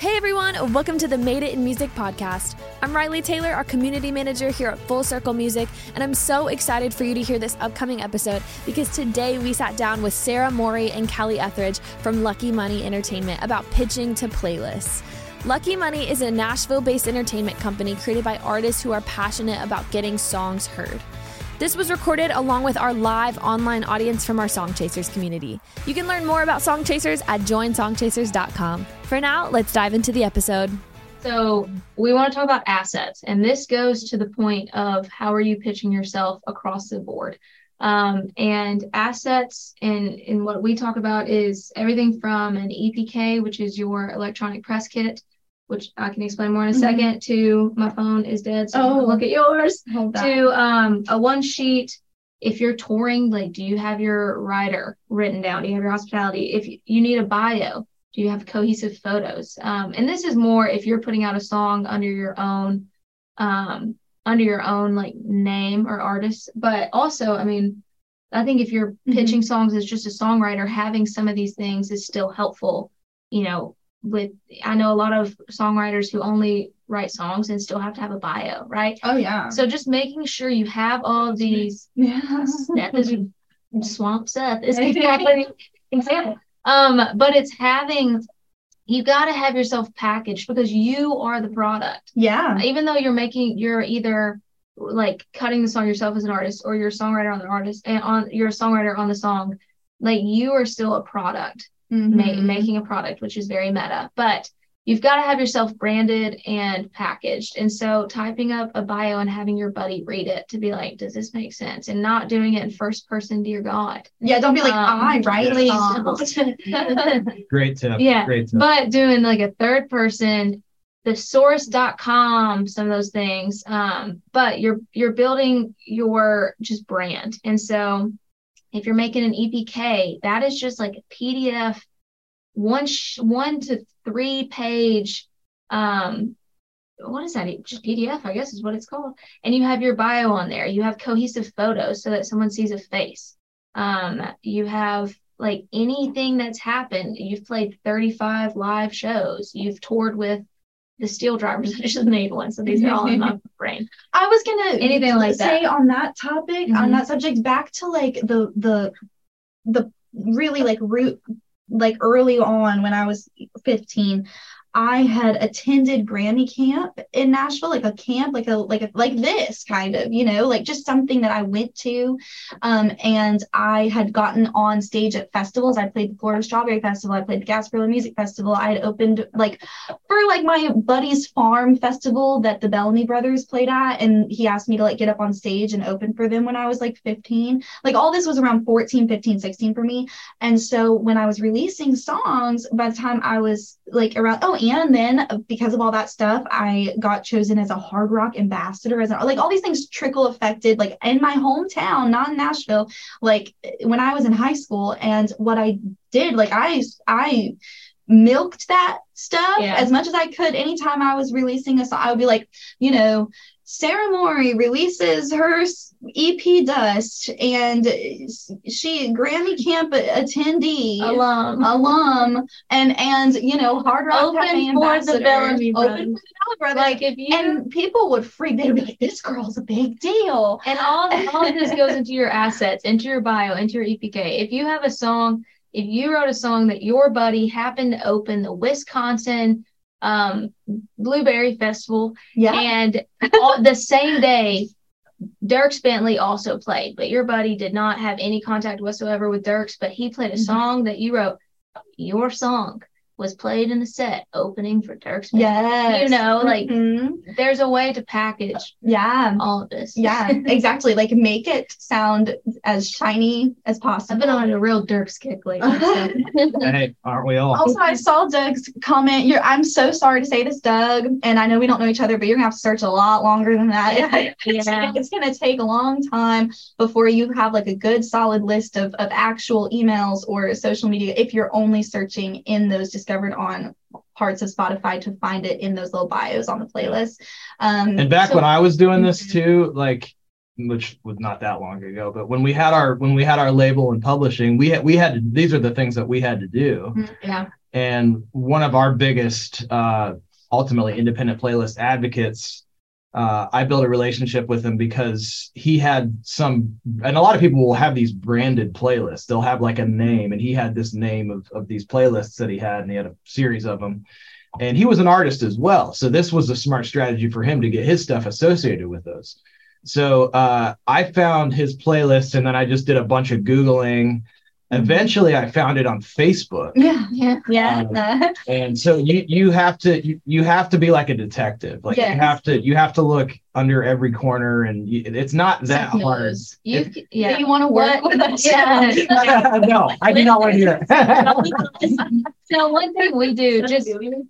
Hey everyone, welcome to the Made It in Music podcast. I'm Riley Taylor, our community manager here at Full Circle Music, and I'm so excited for you to hear this upcoming episode because today we sat down with Sarah Morey and Kelly Etheridge from Lucky Money Entertainment about pitching to playlists. Lucky Money is a Nashville-based entertainment company created by artists who are passionate about getting songs heard. This was recorded along with our live online audience from our Song Chasers community. You can learn more about Song Chasers at joinsongchasers.com. For now, let's dive into the episode. So we want to talk about assets, and this goes to the point of how are you pitching yourself across the board. And assets and what we talk about is everything from an EPK, which is your electronic press kit, which I can explain more in a second, to my phone is dead, so you can look at yours, to a one sheet. If you're touring, like, do you have your rider written down? Do you have your hospitality? If you need a bio, do you have cohesive photos? And this is more if you're putting out a song under your own like name or artist. But also, I mean, I think if you're pitching songs as just a songwriter, having some of these things is still helpful, you know. I know a lot of songwriters who only write songs and still have to have a bio, right? Oh yeah. So just making sure you have all of these. Seth is Swamp Seth is exactly example. But it's you got to have yourself packaged because you are the product. Yeah. Even though you're either like cutting the song yourself as an artist or you're a songwriter on the artist and you're a songwriter on the song, like you are still a product. Making a product, which is very meta, but you've got to have yourself branded and packaged. And so typing up a bio and having your buddy read it to be like, does this make sense? And not doing it in first person, dear God. Yeah, don't be like, I write Great tip. Yeah, great tip. But doing like a third person, the source.com, some of those things. But you're building your just brand. And so if you're making an EPK, that is just like a PDF, 1 to 3 page, what is that? Just PDF, I guess is what it's called. And you have your bio on there. You have cohesive photos so that someone sees a face. You have like anything that's happened. You've played 35 live shows. You've toured with the Steel Drivers. I just made one, so these are all in my brain. I was gonna anything like say that on that topic, on that subject, back to like the really like root, like early on when I was 15, I had attended Grammy camp in Nashville, like a camp, like this kind of, you know, like just something that I went to. And I had gotten on stage at festivals. I played the Florida Strawberry Festival. I played the Gasparilla Music Festival. I had opened for my buddy's farm festival that the Bellamy Brothers played at. And he asked me to like get up on stage and open for them when I was like 15. Like all this was around 14, 15, 16 for me. And so when I was releasing songs, by the time I was like around, and then because of all that stuff, I got chosen as a Hard Rock ambassador, like all these things trickle affected, like in my hometown, not in Nashville, like when I was in high school. And what I did, like I milked that stuff as much as I could. Anytime I was releasing a song, I would be like, you know, Sarah Morey releases her EP Dust, and she Grammy camp attendee, alum, and you know, Hard Rock open for the Bellamy Brothers. Like and people would freak. They'd be like, "This girl's a big deal." And all of this goes into your assets, into your bio, into your EPK. If you have a song, if you wrote a song that your buddy happened to open the Wisconsin Blueberry Festival, and the same day Dierks Bentley also played, but your buddy did not have any contact whatsoever with Dierks, but he played a song that you wrote. Your song was played in the set opening for Dierks Bentley. Yes. You know, like there's a way to package all of this. Yeah, exactly. Like make it sound as shiny as possible. I've been on a real Dierks kick lately. Hey, aren't we all? Also, I saw Doug's comment. I'm so sorry to say this, Doug, and I know we don't know each other, but you're gonna have to search a lot longer than that. It's gonna take a long time before you have like a good solid list of actual emails or social media if you're only searching in those discovered on parts of Spotify to find it in those little bios on the playlist. And back when I was doing this too, like which was not that long ago, but when we had our label and publishing, we had to, these are the things that we had to do. Yeah. And one of our biggest ultimately independent playlist advocates, I built a relationship with him because he had some, and a lot of people will have these branded playlists. They'll have like a name, and he had this name of these playlists that he had, and he had a series of them. And he was an artist as well. So this was a smart strategy for him to get his stuff associated with those. So I found his playlist, and then I just did a bunch of Googling. Eventually I found it on Facebook. Yeah. And so you have to be like a detective. Like you have to look under every corner, and it's not that hard. Do you want to work with us? Yeah. No, I do not want to do that. So one thing we do, just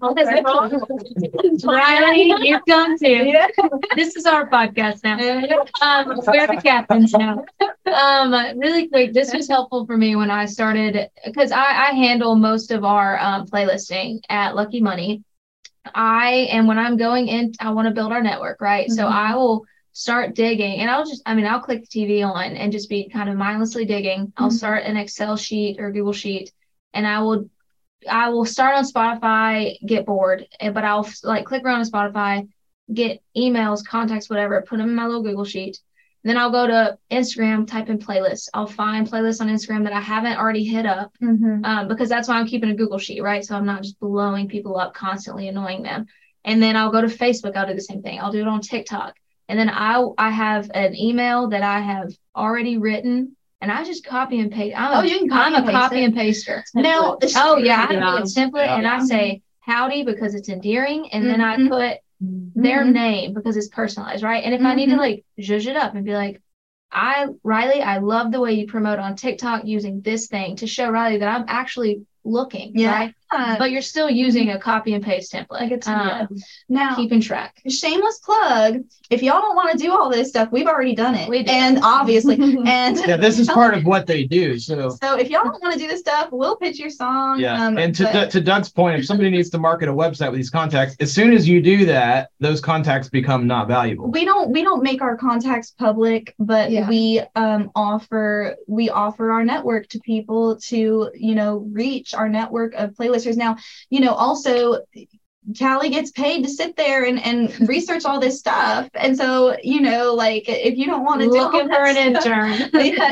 Riley, you've come to. This is our podcast now. We're the captains now. Really quick, this was helpful for me when I started, because I handle most of our playlisting at Lucky Money. When I'm going in, I want to build our network, right? So I will start digging, and I'll click the TV on and just be kind of mindlessly digging. I'll start an Excel sheet or Google sheet, and I will start on Spotify, get bored, but I'll like click around on Spotify, get emails, contacts, whatever, put them in my little Google sheet. Then I'll go to Instagram, type in playlists. I'll find playlists on Instagram that I haven't already hit up, because that's why I'm keeping a Google sheet, right? So I'm not just blowing people up, constantly annoying them. And then I'll go to Facebook. I'll do the same thing. I'll do it on TikTok. And then I have an email that I have already written, and I just copy and paste. I'm a copy and paster. Now, I have a template, and I say howdy because it's endearing, and then I put their name because it's personalized, right? And if I need to like zhuzh it up and be like, Riley, I love the way you promote on TikTok using this thing to show Riley that I'm actually looking, right? But you're still using a copy and paste template. Now, keeping track. Shameless plug. If y'all don't want to do all this stuff, we've already done it. We did. And obviously, and this is part of what they do. So if y'all don't want to do this stuff, we'll pitch your song. And to Doug's point, if somebody needs to market a website with these contacts, as soon as you do that, those contacts become not valuable. We don't make our contacts public, but we offer our network to people to, reach our network of playlisters. Now, also Callie gets paid to sit there and research all this stuff. And so, like if you don't want to looking for an intern.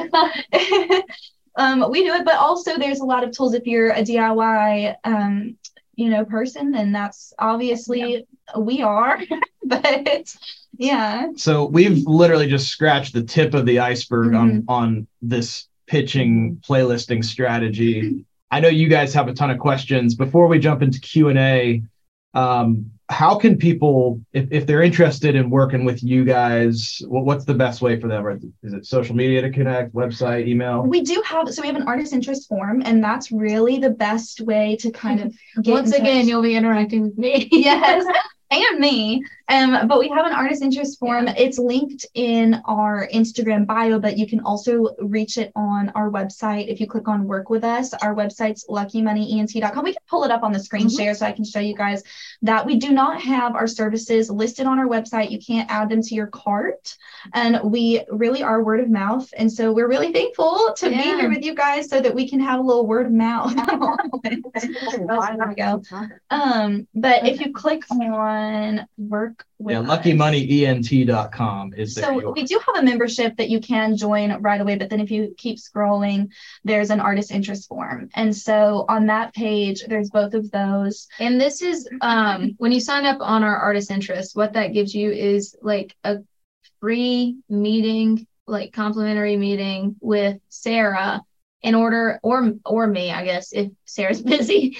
We do it, but also there's a lot of tools if you're a DIY person, and that's obviously we are. But so we've literally just scratched the tip of the iceberg on this pitching playlisting strategy. I know you guys have a ton of questions. Before we jump into Q&A, how can people, if they're interested in working with you guys, what's the best way for them? Is it social media to connect, website, email? We have an artist interest form, and that's really the best way to kind of get Once again, you'll be interacting with me. Yes. And me. But we have an artist interest form. It's linked in our Instagram bio, but you can also reach it on our website. If you click on work with us, our website's luckymoneyent.com. We can pull it up on the screen share so I can show you guys that we do not have our services listed on our website. You can't add them to your cart. And we really are word of mouth. And so we're really thankful to be here with you guys so that we can have a little word of mouth. There we go. But if you click on work with luckymoneyent.com is there. So we do have a membership that you can join right away, but then if you keep scrolling, there's an artist interest form. And so on that page, there's both of those. And this is when you sign up on our artist interest, what that gives you is like a free meeting, like complimentary meeting with Sarah in order, or me, I guess, if Sarah's busy.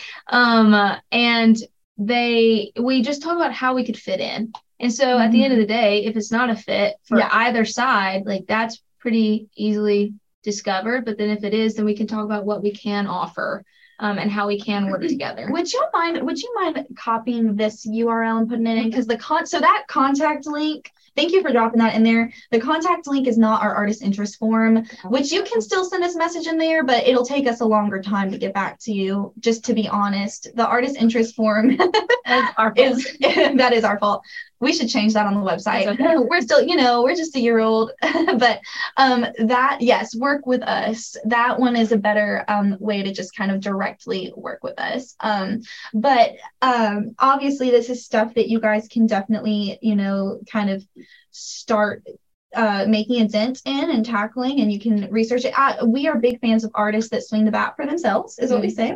And we just talk about how we could fit in. And so at the end of the day, if it's not a fit for either side, like that's pretty easily discovered. But then if it is, then we can talk about what we can offer and how we can work together. Would you mind copying this URL and putting it in? Because so that contact link, thank you for dropping that in there. The contact link is not our artist interest form, which you can still send us a message in there, but it'll take us a longer time to get back to you, just to be honest. The artist interest form that is our fault. We should change that on the website. Okay. We're still, we're just a year old, but that, yes, work with us. That one is a better way to just kind of directly work with us. But obviously this is stuff that you guys can definitely, kind of start making a dent in and tackling, and you can research it. We are big fans of artists that swing the bat for themselves, is what we say.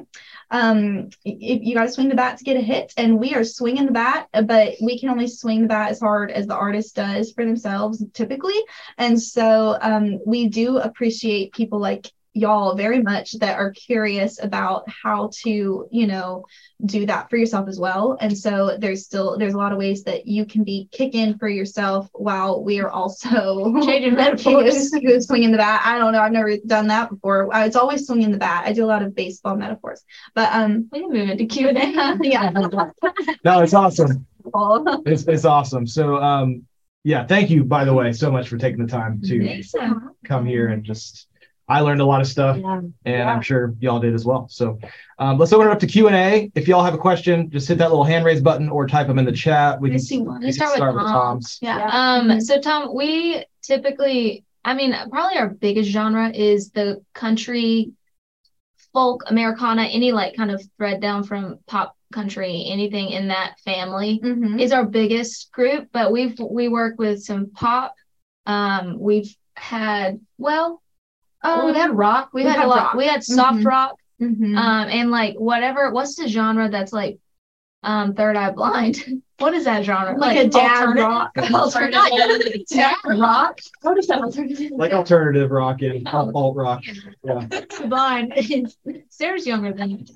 If you got to swing the bat to get a hit, and we are swinging the bat, but we can only swing the bat as hard as the artist does for themselves typically. And so we do appreciate people like y'all very much that are curious about how to, do that for yourself as well. And so there's a lot of ways that you can be kicking for yourself while we are also changing metaphors. Swinging the bat. I don't know. I've never done that before. It's always swinging the bat. I do a lot of baseball metaphors, but we can move into Q&A. Yeah. No, it's awesome. It's awesome. So yeah, thank you, by the way, so much for taking the time to come here and just. I learned a lot of stuff, and I'm sure y'all did as well. So let's open it up to Q&A. If y'all have a question, just hit that little hand raise button or type them in the chat. We can start with Tom's. Yeah. So Tom, we typically, probably our biggest genre is the country, folk, Americana, any like kind of thread down from pop country, anything in that family is our biggest group. But we work with some pop. We've had we've had rock. We've had a lot. Rock. We had soft rock. And like what's the genre that's like Third Eye Blind? What is that genre? Like a dad rock. Alternative. Dad rock. What is that alternative? Like alternative rock and alt rock. Yeah. Blind. Sarah's younger than you.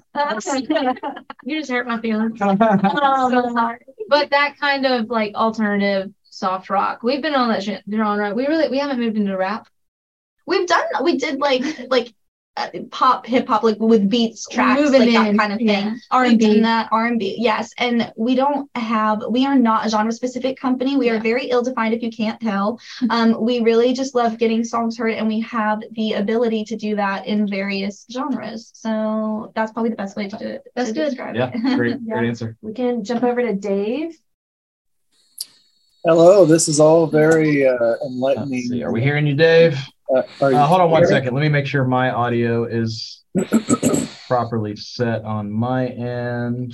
You just hurt my feelings. But that kind of like alternative soft rock. We've been on that genre. We haven't moved into rap. We did like pop, hip hop, like with beats, tracks, like that kind of thing. Yeah. R&B, yes. And we are not a genre specific company. We are very ill-defined, if you can't tell. We really just love getting songs heard, and we have the ability to do that in various genres. So that's probably the best way to do it. That's good. Yeah, great answer. We can jump over to Dave. Hello, this is all very enlightening. Are we hearing you, Dave? Hold on one second. Let me make sure my audio is properly set on my end.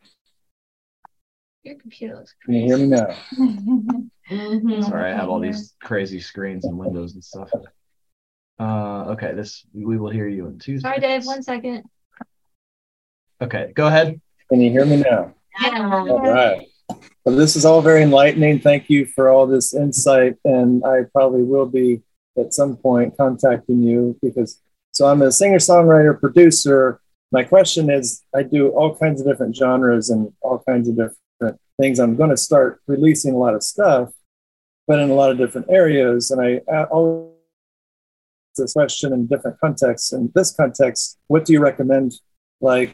Your computer looks crazy. Can you hear me now? Sorry, I have all these crazy screens and windows and stuff. Okay, we will hear you in 2 seconds. Sorry, Dave, 1 second. Okay, go ahead. Can you hear me now? Yeah. All right. Well, this is all very enlightening. Thank you for all this insight, and I probably will be at some point contacting you so I'm a singer-songwriter, producer. My question is, I do all kinds of different genres and all kinds of different things. I'm going to start releasing a lot of stuff, but in a lot of different areas. And I always this question in different contexts. In this context, what do you recommend? Like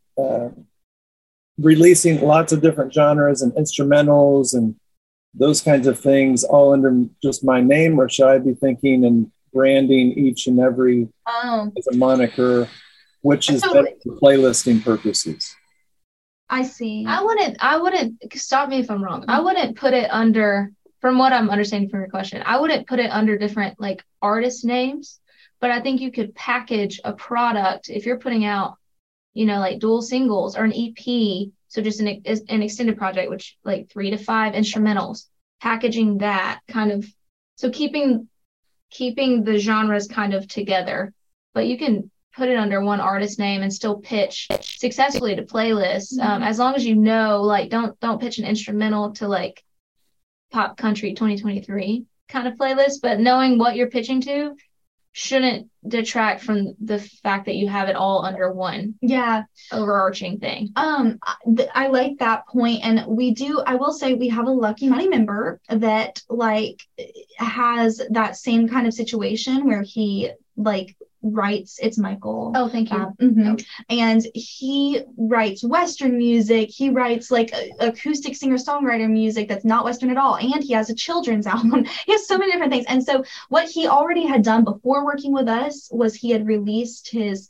releasing lots of different genres and instrumentals and those kinds of things all under just my name, or should I be thinking and branding each and every as a moniker, which is better for playlisting purposes? I see. I wouldn't stop me if I'm wrong. I wouldn't put it under, from what I'm understanding from your question, I wouldn't put it under different like artist names, but I think you could package a product if you're putting out, like dual singles or an EP. So just an extended project, which like 3 to 5 instrumentals, packaging that kind of, so keeping the genres kind of together, but you can put it under one artist name and still pitch successfully to playlists. As long as like, don't pitch an instrumental to like pop country 2023 kind of playlist, but knowing what you're pitching to shouldn't detract from the fact that you have it all under one overarching thing. I like that point, and I will say we have a Lucky Money member that like has that same kind of situation where he like writes, it's Michael. Oh, thank you. And he writes Western music. He writes like acoustic singer-songwriter music that's not Western at all. And he has a children's album. He has so many different things. And so what he already had done before working with us was he had released his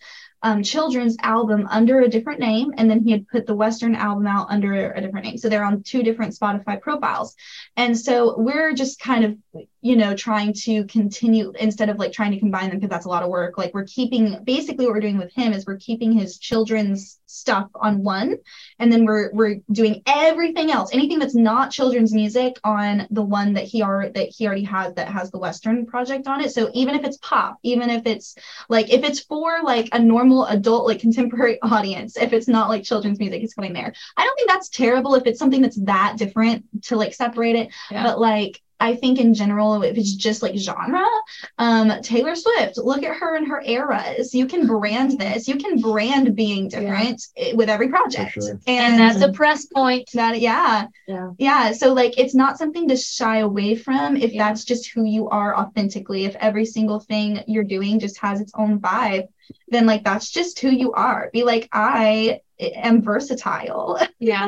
children's album under a different name, and then he had put the Western album out under a different name. So they're on 2 different Spotify profiles. And so we're just kind of, trying to continue, instead of like trying to combine them, because that's a lot of work. Like we're keeping, basically what we're doing with him is we're keeping his children's stuff on one, and then we're doing everything else, anything that's not children's music, on the one that he already has, that has the Western project on it. So even if it's pop, even if it's for like a normal adult, like contemporary audience, if it's not like children's music, it's going there. I don't think that's terrible if it's something that's that different to like separate it. Yeah. But like, I think in general, if it's just like genre, Taylor Swift, look at her and her eras. You can brand this. You can brand being different with every project. Sure. And that's a press point. Yeah. So like, it's not something to shy away from if that's just who you are authentically. If every single thing you're doing just has its own vibe, then like, that's just who you are. Be like, I am versatile. Yeah.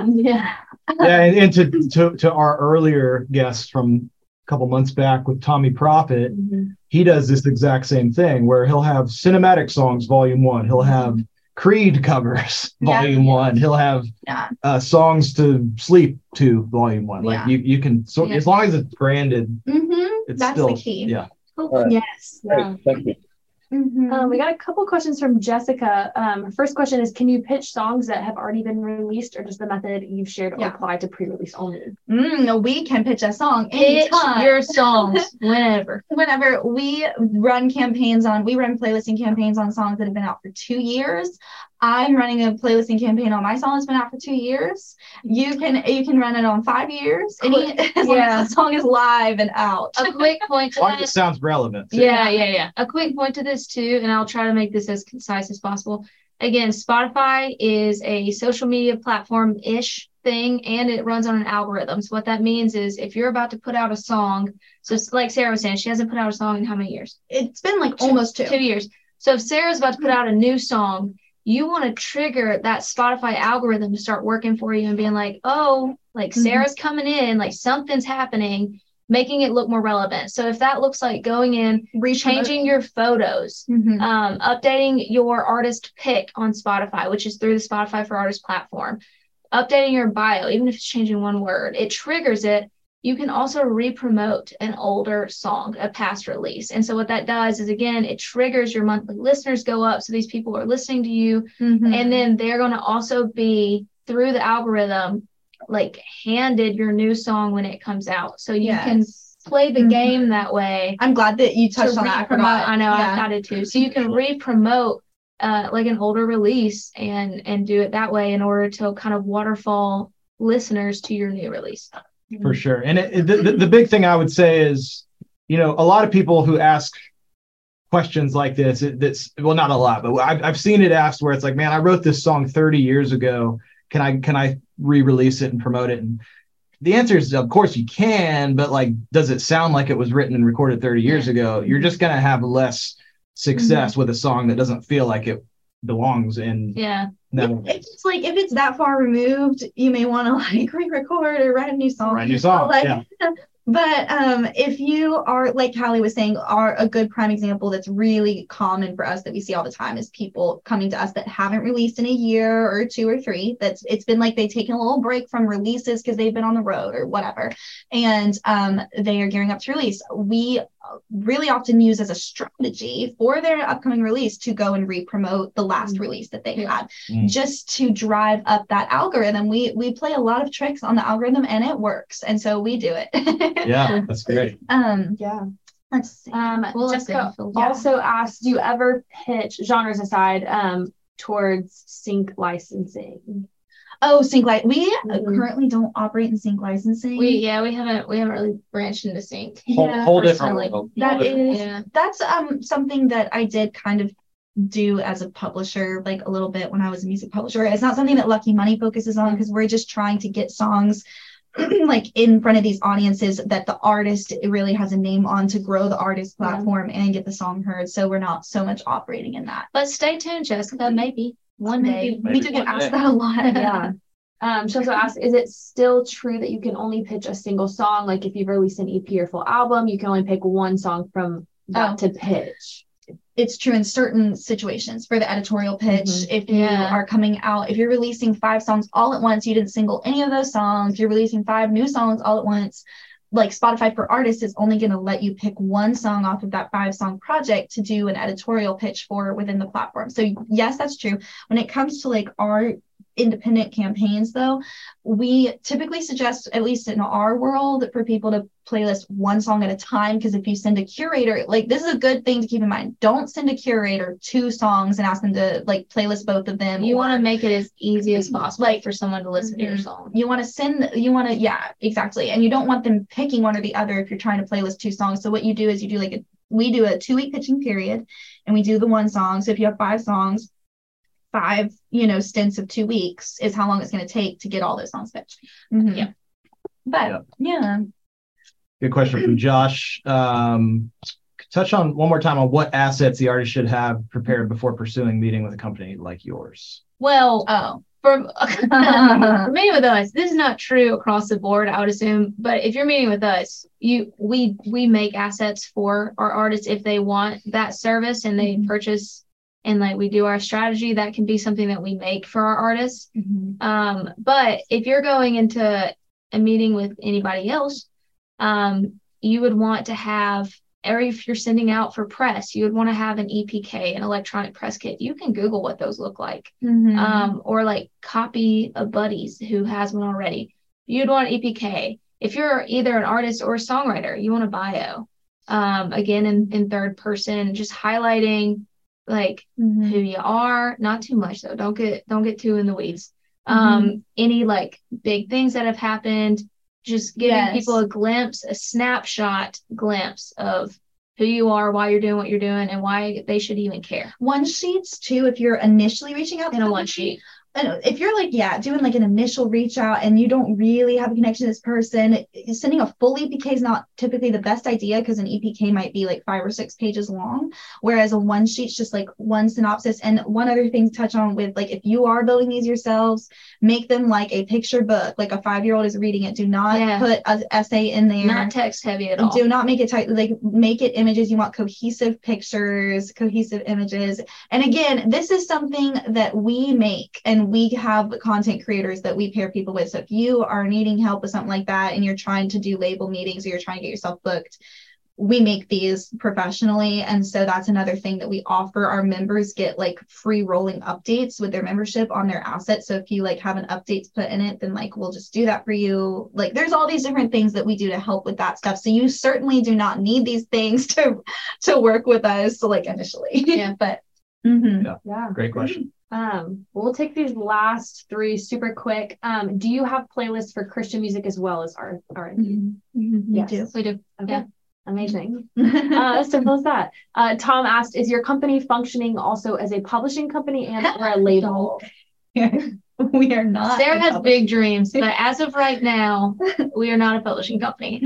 And to our earlier guests from couple months back with Tommy Prophet, he does this exact same thing where he'll have cinematic songs volume 1, he'll have Creed covers volume 1, he'll have songs to sleep to volume 1. Like you can, so as long as it's branded, it's that's still the key. Right. Yes. Great. Thank you. We got a couple questions from Jessica. Her first question is, can you pitch songs that have already been released, or does the method you've shared apply to pre-release only? No, we can pitch a song Pitch anytime. your songs whenever we run playlisting campaigns on songs that have been out for 2 years. I'm running a playlisting campaign on my song that's been out for 2 years. You can run it on 5 years. As long as the song is live and out. A quick point to that. It sounds relevant. Yeah. A quick point to this too, and I'll try to make this as concise as possible. Again, Spotify is a social media platform-ish thing, and it runs on an algorithm. So what that means is if you're about to put out a song, so like Sarah was saying, she hasn't put out a song in how many years? It's been like almost 2 years. So if Sarah's about to put out a new song, you want to trigger that Spotify algorithm to start working for you and being like, oh, like Sarah's coming in, like something's happening, making it look more relevant. So if that looks like going in, changing your photos, updating your artist pick on Spotify, which is through the Spotify for Artists platform, updating your bio, even if it's changing one word, it triggers it. You can also re-promote an older song, a past release. And so what that does is, again, it triggers your monthly listeners go up. So these people are listening to you. And then they're going to also be, through the algorithm, like handed your new song when it comes out. So you can play the game that way. I'm glad that you touched on that. I know, I did too. So you can re-promote like an older release and do it that way in order to kind of waterfall listeners to your new release. For sure. And the big thing I would say is, a lot of people who ask questions like this, well, not a lot, but I've seen it asked where it's like, man, I wrote this song 30 years ago. Can I re-release it and promote it? And the answer is, of course you can, but like, does it sound like it was written and recorded 30 years ago? You're just going to have less success with a song that doesn't feel like it belongs in. No. It's like, if it's that far removed, you may want to like re-record or write a new song. But if you are, like Callie was saying, are a good prime example that's really common for us that we see all the time is people coming to us that haven't released in a year or 2 or 3. It's been like they've taken a little break from releases because they've been on the road or whatever, and they are gearing up to release. We really often use as a strategy for their upcoming release to go and re-promote the last release that they had, just to drive up that algorithm. We play a lot of tricks on the algorithm, and it works, and so we do it. Yeah, that's great. Let's see. Jessica also asked, do you ever pitch, genres aside, towards sync licensing? Oh, sync we currently don't operate in sync licensing. We haven't really branched into sync. Whole different world. That's something that I did kind of do as a publisher, like a little bit when I was a music publisher. It's not something that Lucky Money focuses on, because we're just trying to get songs like in front of these audiences that the artist really has a name on, to grow the artist platform and get the song heard. So we're not so much operating in that. But stay tuned, Jessica. Maybe one day. We do get asked that a lot. She also asked, is it still true that you can only pitch a single song? Like if you've released an EP or full album, you can only pick one song from that to pitch. it's true in certain situations for the editorial pitch. If you are coming out, if you're releasing 5 songs all at once, you didn't single any of those songs, you're releasing 5 new songs all at once, like Spotify for Artists is only going to let you pick one song off of that 5-song project to do an editorial pitch for within the platform. So yes, that's true. When it comes to like our independent campaigns though, we typically suggest, at least in our world, for people to playlist one song at a time, because if you send a curator, like this is a good thing to keep in mind, don't send a curator 2 songs and ask them to like playlist both of them. You want to make it as easy as possible, like for someone to listen to your song. Yeah, exactly. And you don't want them picking one or the other if you're trying to playlist 2 songs. So what you do is we do a 2-week pitching period, and we do the one song. So if you have 5 songs, 5 stints of 2 weeks is how long it's going to take to get all those songs pitched. Yeah. But yeah. Good question from Josh. Touch on one more time on what assets the artist should have prepared before pursuing meeting with a company like yours. Well, for meeting with us, this is not true across the board, I would assume. But if you're meeting with us, we make assets for our artists if they want that service and they purchase. And like we do our strategy, that can be something that we make for our artists. But if you're going into a meeting with anybody else, you would want to have, or if you're sending out for press, you would want to have an EPK, an electronic press kit. You can Google what those look like, or like copy a buddy's who has one already. You'd want EPK. If you're either an artist or a songwriter, you want a bio. Again, in third person, just highlighting like who you are, not too much though. Don't get too in the weeds. Any like big things that have happened, just giving people a snapshot glimpse of who you are, why you're doing what you're doing, and why they should even care. One sheets too, if you're initially reaching out in a one sheet. If you're like, doing like an initial reach out and you don't really have a connection to this person, sending a full EPK is not typically the best idea, because an EPK might be like 5 or 6 pages long, whereas a one sheet's just like one synopsis. And one other thing to touch on with, like, if you are building these yourselves, make them like a picture book, like a 5-year-old is reading it. Do not put an essay in there. Not text heavy at all. Do not make it tight. Like, make it images. You want cohesive pictures, cohesive images. And again, this is something that we make, and we have content creators that we pair people with. So if you are needing help with something like that and you're trying to do label meetings or you're trying to get yourself booked, we make these professionally. And so that's another thing that we offer. Our members get like free rolling updates with their membership on their assets. So if you like have an update to put in it, then like we'll just do that for you. Like, there's all these different things that we do to help with that stuff. So you certainly do not need these things to work with us, so like initially. But Great question. We'll take these last 3 super quick. Do you have playlists for Christian music as well as R&B? Yes, we do. Okay. Yeah. Amazing. Simple as that. Tom asked, is your company functioning also as a publishing company and or a label? We are not. Sarah has big dreams, but as of right now, we are not a publishing company.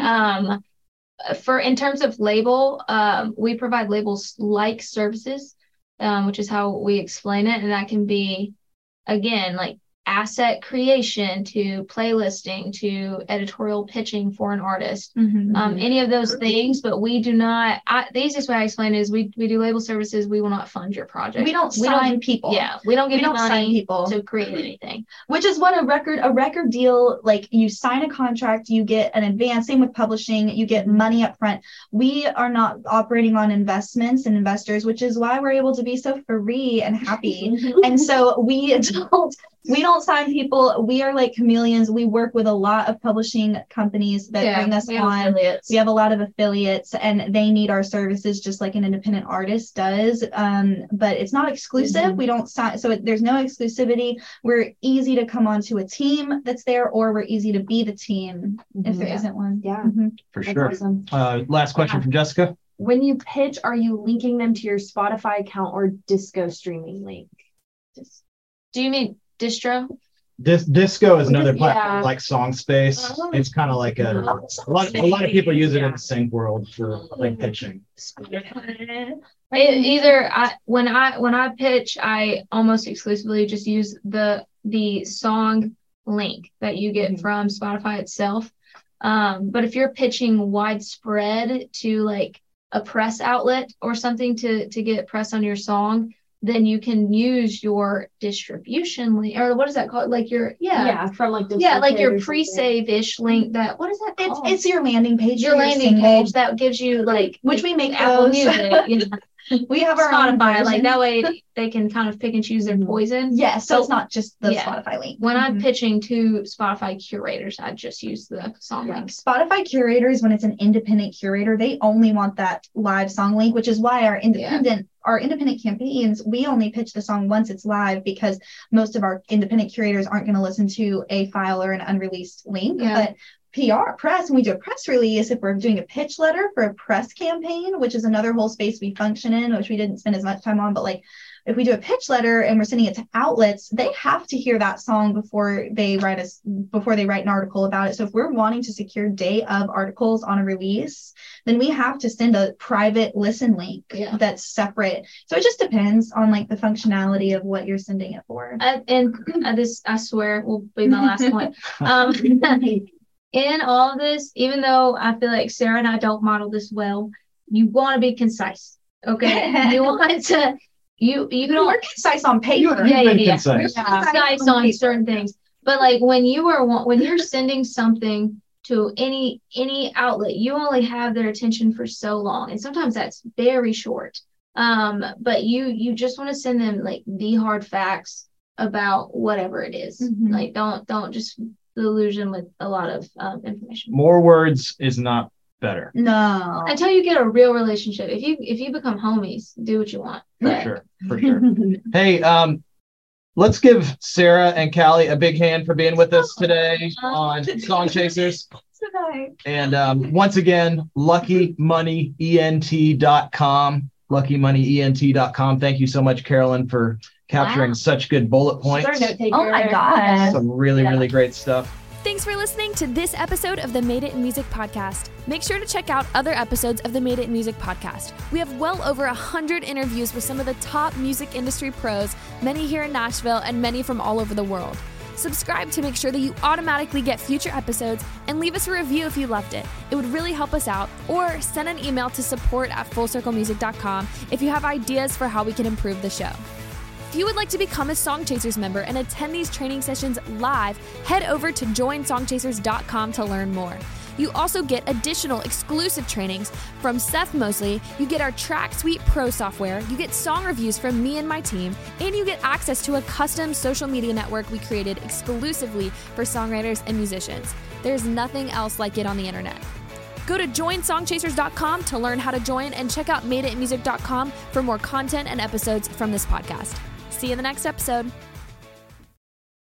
In terms of label, we provide labels like services, which is how we explain it. And that can be, again, like asset creation to playlisting to editorial pitching for an artist, any of those things. But we do not, the easiest way I explain it is we do label services. We will not fund your project. We don't sign people. Yeah, we don't give you money people to create anything. Which is what a record deal, like, you sign a contract, you get an advance. Same with publishing, you get money up front. We are not operating on investments and investors, which is why we're able to be so free and happy. And so we don't sign people. We are like chameleons. We work with a lot of publishing companies that bring us on. We have a lot of affiliates, and they need our services just like an independent artist does. But it's not exclusive. We don't sign, so there's no exclusivity. We're easy to come onto a team that's there, or we're easy to be the team if there isn't one. Yeah, for that's sure. Awesome. Last question from Jessica. When you pitch, are you linking them to your Spotify account or Disco streaming link? Do you mean distro? Disco is another platform like SongSpace. It's kind of like a lot of people use it in the sync world for like pitching. When I pitch, I almost exclusively just use the song link that you get from Spotify itself. But if you're pitching widespread to like a press outlet or something to get press on your song, then you can use your distribution link, or what is that called? Like your from like like your pre-save-ish link. That what is that called? It's your landing page. Your landing page that gives you like which we make Apple those. Music. We have our Spotify, own like that way they can kind of pick and choose their poison. Yes, so So- it's not just the Yeah. Spotify link. When I'm pitching to Spotify curators, I just use the song links. Spotify curators, when it's an independent curator, they only want that live song link, which is why our independent campaigns, we only pitch the song once it's live, because most of our independent curators aren't going to listen to a file or an unreleased link. Yeah. But PR, press, when we do a press release, if we're doing a pitch letter for a press campaign, which is another whole space we function in, which we didn't spend as much time on, but like if we do a pitch letter and we're sending it to outlets, they have to hear that song before they write an article about it. So if we're wanting to secure day of articles on a release, then we have to send a private listen link that's separate. So it just depends on like the functionality of what you're sending it for. This, I swear, will be my last point. In all of this, even though I feel like Sarah and I don't model this well, you want to be concise. Okay, you want to you don't We're concise on paper. Concise. concise on certain things, but like when you're sending something to any outlet, you only have their attention for so long, and sometimes that's very short. But you just want to send them like the hard facts about whatever it is. Mhm. Like don't just illusion with a lot of information. More words is not better. No. Until you get a real relationship. If you become homies, do what you want. For sure. Hey, let's give Sarah and Callie a big hand for being with us today on Song Chasers. And once again, LuckyMoneyENT.com. LuckyMoneyENT.com. Thank you so much, Carolyn, for capturing such good bullet points. Oh my God. Some really great stuff. Thanks for listening to this episode of the Made It in Music podcast. Make sure to check out other episodes of the Made It in Music podcast. We have well over 100 interviews with some of the top music industry pros, many here in Nashville and many from all over the world. Subscribe to make sure that you automatically get future episodes, and leave us a review if you loved it. It would really help us out. Or send an email to support@fullcirclemusic.com if you have ideas for how we can improve the show. If you would like to become a Song Chasers member and attend these training sessions live, head over to joinsongchasers.com to learn more. You also get additional exclusive trainings from Seth Mosley, you get our Track Suite Pro software, you get song reviews from me and my team, and you get access to a custom social media network we created exclusively for songwriters and musicians. There's nothing else like it on the internet. Go to joinsongchasers.com to learn how to join, and check out madeitmusic.com for more content and episodes from this podcast. See you in the next episode.